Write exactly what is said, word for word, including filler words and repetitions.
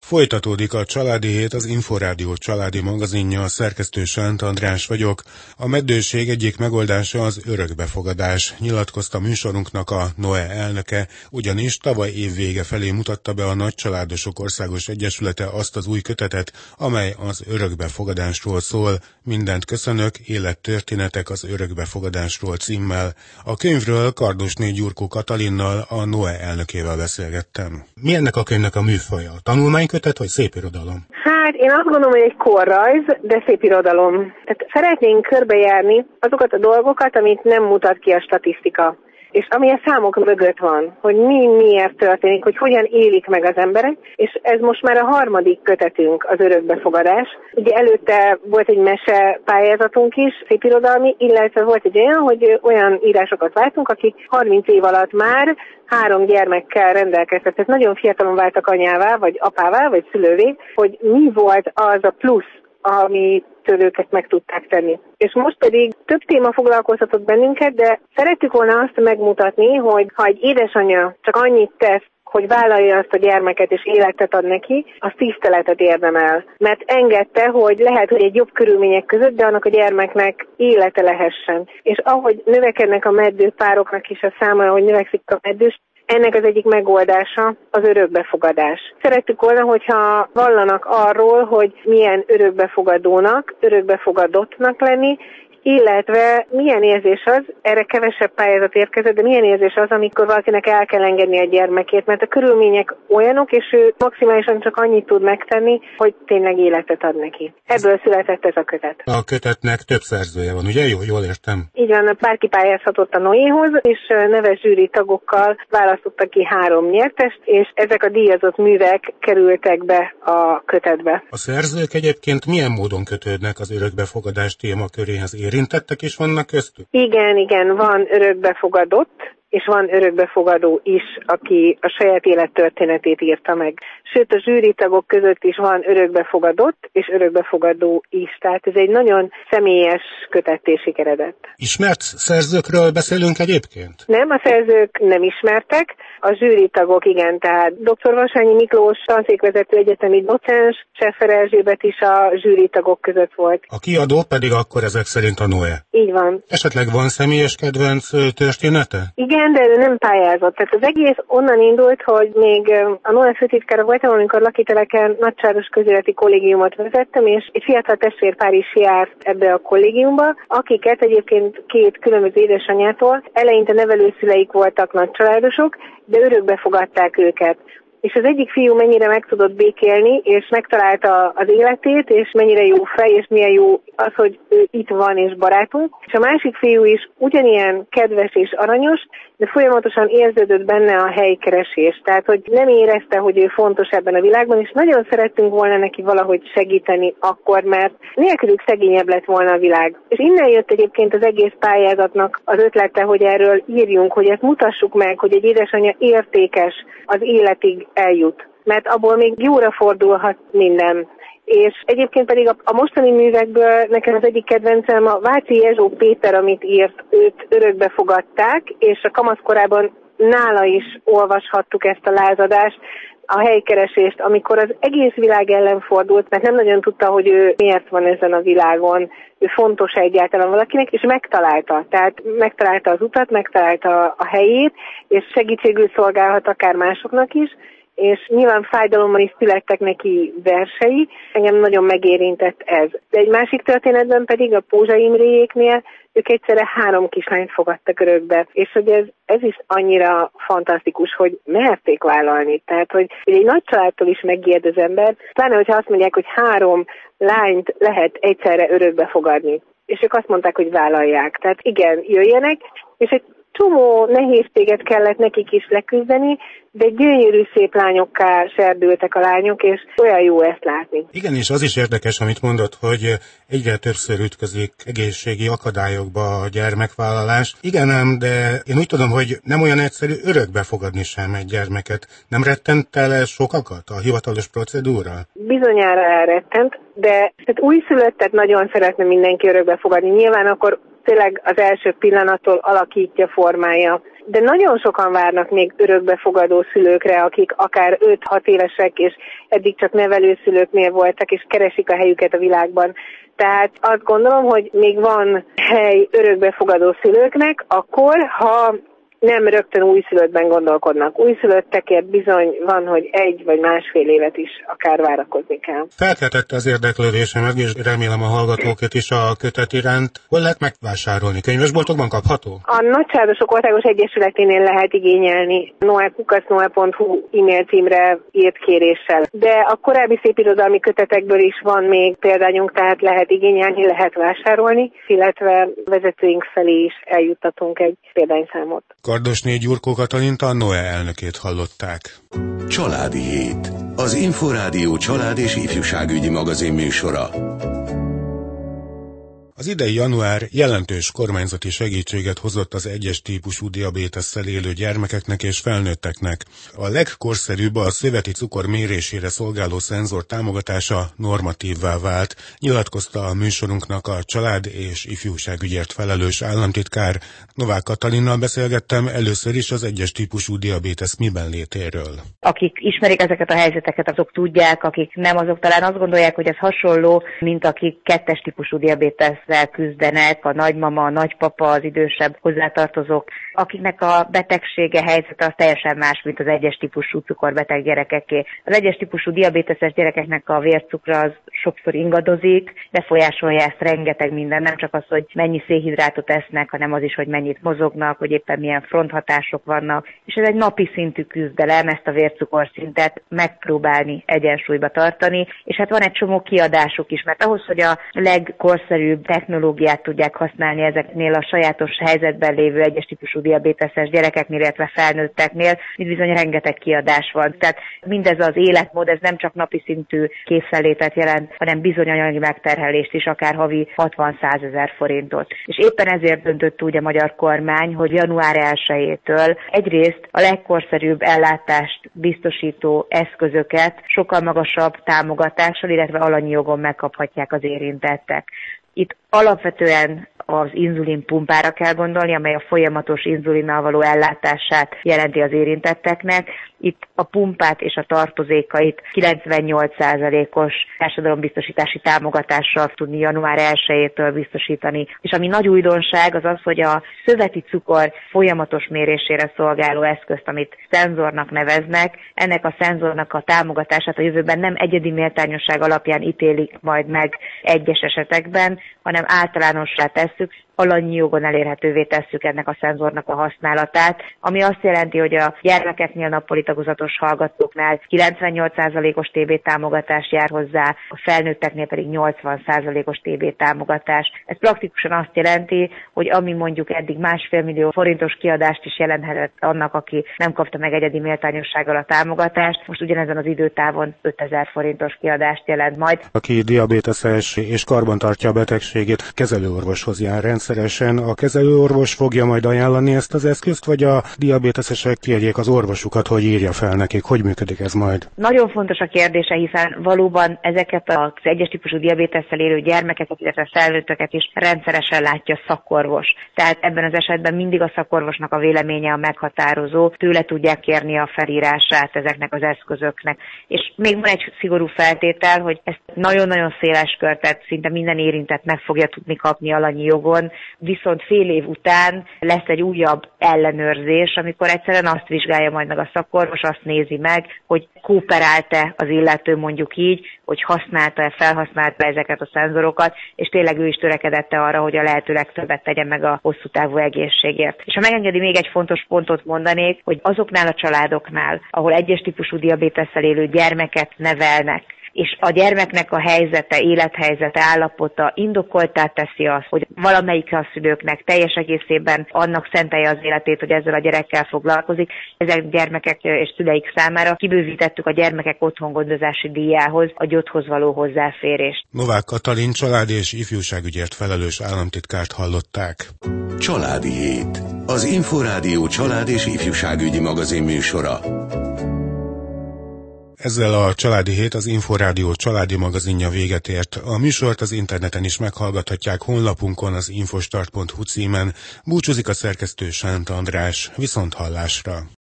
Folytatódik a Családi Hét, az Inforádió családi magazinja, szerkesztő Sánt András vagyok. A meddőség egyik megoldása az örökbefogadás, nyilatkozta műsorunknak a Noe elnöke, ugyanis tavaly év vége felé mutatta be a Nagycsaládosok Országos Egyesülete azt az új kötetet, amely az örökbefogadásról szól. Mindent köszönök, élettörténetek az örökbefogadásról címmel. A könyvről Kardosné Gyurkó Katalinnal, a Noe elnökével beszélgettem. Mi ennek a könyvnek a műfaja? Tanulmánykötet vagy szépirodalom? Hát én azt gondolom, hogy egy korrajz, de szépirodalom. Tehát szeretnénk körbejárni azokat a dolgokat, amit nem mutat ki a statisztika. És ami a számok mögött van, hogy mi miért történik, hogy hogyan élik meg az emberek, és ez most már a harmadik kötetünk, az örökbefogadás. Ugye előtte volt egy mese pályázatunk is, szépirodalmi, illetve volt egy olyan, hogy olyan írásokat váltunk, akik harminc év alatt már három gyermekkel rendelkeztek. Tehát nagyon fiatalon váltak anyává, vagy apává, vagy szülővé, hogy mi volt az a plusz, ami őket meg tudták tenni. És most pedig több téma foglalkoztatott bennünket, de szerettük volna azt megmutatni, hogy ha egy édesanyja csak annyit tesz, hogy vállalja azt a gyermeket és életet ad neki, az tiszteletet érdemel. Mert engedte, hogy lehet, hogy egy jobb körülmények között, de annak a gyermeknek élete lehessen. És ahogy növekednek a meddő pároknak is a száma, ahogy növekszik a meddős, ennek az egyik megoldása az örökbefogadás. Szerettük volna, hogyha vallanak arról, hogy milyen örökbefogadónak, örökbefogadottnak lenni, illetve milyen érzés az, erre kevesebb pályázat érkezett, de milyen érzés az, amikor valakinek el kell engedni a gyermekét, mert a körülmények olyanok, és ő maximálisan csak annyit tud megtenni, hogy tényleg életet ad neki. Ebből született ez a kötet. A kötetnek több szerzője van, ugye? Jó, jól értem. Így van, bárki pályázhatott a Noéhoz, és neves zsűri tagokkal választottak ki három nyertest, és ezek a díjazott művek kerültek be a kötetbe. A szerzők egyébként milyen módon kötődnek az örökbefogadás témaköréhez? Érintettek is vannak köztük? Igen, igen, van örökbefogadott, és van örökbefogadó is, aki a saját élettörténetét írta meg. Sőt, a zsűritagok között is van örökbefogadott és örökbefogadó is. Tehát ez egy nagyon személyes kötetté sikeredett. Ismert szerzőkről beszélünk egyébként? Nem, a szerzők nem ismertek, a zsűritagok igen, tehát doktor Vasányi Miklós, tanszékvezető egyetemi docens, Seffer Erzsébet is a zsűritagok között volt. A kiadó pedig akkor ezek szerint a Noe. Így van. Esetleg van személyes kedvenc története? Igen, de ő nem pályázott. Tehát az egész onnan indult, hogy még a Noe főtitkára voltam, amikor lakiteleken nagysáros közéleti kollégiumot vezettem, és egy fiatal testvérpár is járt ebbe a kollégiumba, akiket egyébként két különböző édesanyjától eleinte nevelőszüleik voltak nagycsaládosok, de örökbe fogadták őket. És az egyik fiú mennyire meg tudott békélni, és megtalálta az életét, és mennyire jó fej, és milyen jó az, hogy ő itt van, és barátunk. És a másik fiú is ugyanilyen kedves és aranyos, de folyamatosan érződött benne a helykeresés. Tehát, hogy nem érezte, hogy ő fontos ebben a világban, és nagyon szerettünk volna neki valahogy segíteni akkor, mert nélkülük szegényebb lett volna a világ. És innen jött egyébként az egész pályázatnak az ötlete, hogy erről írjunk, hogy ezt mutassuk meg, hogy egy édesanyja értékes, az életig eljut. Mert abból még jóra fordulhat minden. És egyébként pedig a, a mostani művekből nekem az egyik kedvencem a Váci Jezsó Péter, amit írt, őt örökbe fogadták, és a kamaszkorában nála is olvashattuk ezt a lázadást, a helykeresést, amikor az egész világ ellen fordult, mert nem nagyon tudta, hogy ő miért van ezen a világon, ő fontos egyáltalán valakinek, és megtalálta. Tehát megtalálta az utat, megtalálta a helyét, és segítségül szolgálhat akár másoknak is, és nyilván fájdalommal is születtek neki versei, engem nagyon megérintett ez. De egy másik történetben pedig a Pózsa Imréjéknél ők egyszerre három kislányt fogadtak örökbe, és hogy ez, ez is annyira fantasztikus, hogy merték vállalni. Tehát, hogy, hogy egy nagy családtól is megijed az ember, pláne, hogyha azt mondják, hogy három lányt lehet egyszerre örökbe fogadni. És ők azt mondták, hogy vállalják. Tehát igen, jöjjenek, és egy csomó nehézséget kellett nekik is leküzdeni, de gyönyörű szép lányokká serdültek a lányok, és olyan jó ezt látni. Igen, és az is érdekes, amit mondott, hogy egyre többször ütközik egészségi akadályokba a gyermekvállalás. Igen ám, de én úgy tudom, hogy nem olyan egyszerű örökbe fogadni sem egy gyermeket. Nem rettent el sokakat a hivatalos procedúra? Bizonyára elrettent, de hát újszülöttet nagyon szeretne mindenki örökbe fogadni. Nyilván akkor tényleg az első pillanattól alakítja, formája de nagyon sokan várnak még örökbefogadó szülőkre, akik akár öt-hat évesek, és eddig csak nevelőszülőknél voltak, és keresik a helyüket a világban. Tehát azt gondolom, hogy még van hely örökbefogadó szülőknek, akkor, ha nem rögtön újszülöttben gondolkodnak. Újszülöttekért bizony van, hogy egy vagy másfél évet is akár várakozni kell. Felkeltette az érdeklődésemet, és remélem a hallgatókat is a kötet iránt. Hol lehet megvásárolni? Könyvesboltokban kapható? A Nagysárdosok Országos Egyesületénél lehet igényelni noe kukac noe pont hu e-mail címre írt kéréssel. De a korábbi szépirodalmi kötetekből is van még példányunk, tehát lehet igényelni, lehet vásárolni, illetve vezetőink felé is eljuttatunk egy példányszámot. Kardosné Gyurkó Katalint, a noe elnökét hallották. Családi Hét. Az Inforádió család és ifjúságügyi magazin műsora. Az idei január jelentős kormányzati segítséget hozott az egyes típusú diabétesszel élő gyermekeknek és felnőtteknek. A legkorszerűbb a szöveti cukor mérésére szolgáló szenzor támogatása normatívvá vált, nyilatkozta a műsorunknak a család és ifjúságügyért felelős államtitkár. Novák Katalinnal beszélgettem először is az egyes típusú diabétesz miben létéről. Akik ismerik ezeket a helyzeteket, azok tudják, akik nem, azok talán azt gondolják, hogy ez hasonló, mint akik kettes típusú diabétesz küzdenek, a nagymama, a nagypapa, az idősebb hozzátartozók, akiknek a betegsége, helyzete az teljesen más, mint az egyes típusú cukorbeteg gyerekeké. Az egyes típusú diabéteses gyerekeknek a vércukra az sokszor ingadozik, befolyásolja ezt rengeteg minden, nem csak az, hogy mennyi szénhidrátot esznek, hanem az is, hogy mennyit mozognak, hogy éppen milyen fronthatások vannak, és ez egy napi szintű küzdelem, ezt a vércukorszintet megpróbálni egyensúlyba tartani, és hát van egy csomó kiadásuk is, mert ahhoz, hogy a legkorszerűbb technológiát tudják használni ezeknél a sajátos helyzetben lévő egyes típusú diabéteses gyerekeknél, illetve felnőtteknél, itt bizony rengeteg kiadás van. Tehát mindez az életmód, ez nem csak napi szintű készenlétet jelent, hanem bizony anyagi megterhelést is, akár havi hatvan-százezer forintot. És éppen ezért döntött úgy a magyar kormány, hogy január elsejétől egyrészt a legkorszerűbb ellátást biztosító eszközöket sokkal magasabb támogatással, illetve alanyi jogon megkaphatják az érintettek. Itt alapvetően az inzulinpumpára kell gondolni, amely a folyamatos inzulinnal való ellátását jelenti az érintetteknek. Itt a pumpát és a tartozékait kilencvennyolc százalékos társadalombiztosítási támogatással tudni január elsejétől biztosítani. És ami nagy újdonság az az, hogy a szöveti cukor folyamatos mérésére szolgáló eszközt, amit szenzornak neveznek, ennek a szenzornak a támogatását a jövőben nem egyedi méltányosság alapján ítélik majd meg egyes esetekben, hanem általánossá tesszük, alanyi jogon elérhetővé tesszük ennek a szenzornak a használatát, ami azt jelenti, hogy a gyermekeknél nappali tagozatos hallgatóknál kilencvennyolc százalékos té bé támogatás jár hozzá, a felnőtteknél pedig nyolcvan százalékos té bé támogatás. Ez praktikusan azt jelenti, hogy ami mondjuk eddig másfél millió forintos kiadást is jelenthetett annak, aki nem kapta meg egyedi méltányossággal a támogatást, most ugyanezen az időtávon ötezer forintos kiadást jelent majd. Aki diabéteses és karbantartja a betegségét, kezelőorvoshoz jár rendszeresen. A kezelőorvos fogja majd ajánlani ezt az eszközt, vagy a diabétesek kérjék az orvosukat, hogy írja fel nekik? Hogy működik ez majd? Nagyon fontos a kérdése, hiszen valóban ezeket az egyes típusú diabétesszel élő gyermekeket, illetve felnőtteket is rendszeresen látja szakorvos. Tehát ebben az esetben mindig a szakorvosnak a véleménye a meghatározó, tőle tudják kérni a felírását ezeknek az eszközöknek. És még van egy szigorú feltétel, hogy ezt nagyon-nagyon széles kör, tehát szinte minden érintett meg fogja tudni kapni alanyi jogon, viszont fél év után lesz egy újabb ellenőrzés, amikor egyszerűen azt vizsgálja majd meg a szakorvos, azt nézi meg, hogy kooperált-e az illető, mondjuk így, hogy használta-e, felhasználta ezeket a szenzorokat, és tényleg ő is törekedette arra, hogy a lehető legtöbbet tegye meg a hosszú távú egészségért. És ha megengedi, még egy fontos pontot mondanék, hogy azoknál a családoknál, ahol egyes típusú diabétesszel élő gyermeket nevelnek, és a gyermeknek a helyzete, élethelyzete, állapota indokoltá teszi azt, hogy valamelyik a szülőknek teljes egészében annak szentelje az életét, hogy ezzel a gyerekkel foglalkozik. Ezek gyermekek és szüleik számára kibővítettük a gyermekek otthongondozási díjához a gyógyhoz való hozzáférést. Novák Katalin család és ifjúságügyért felelős államtitkárt hallották. Családi Hét. Az Inforádió család és ifjúságügyi magazin műsora. Ezzel a Családi Hét, az Inforádió családi magazinja véget ért. A műsort az interneten is meghallgathatják honlapunkon, az infostart pont hu címen. Búcsúzik a szerkesztő Sánt András. Viszont hallásra!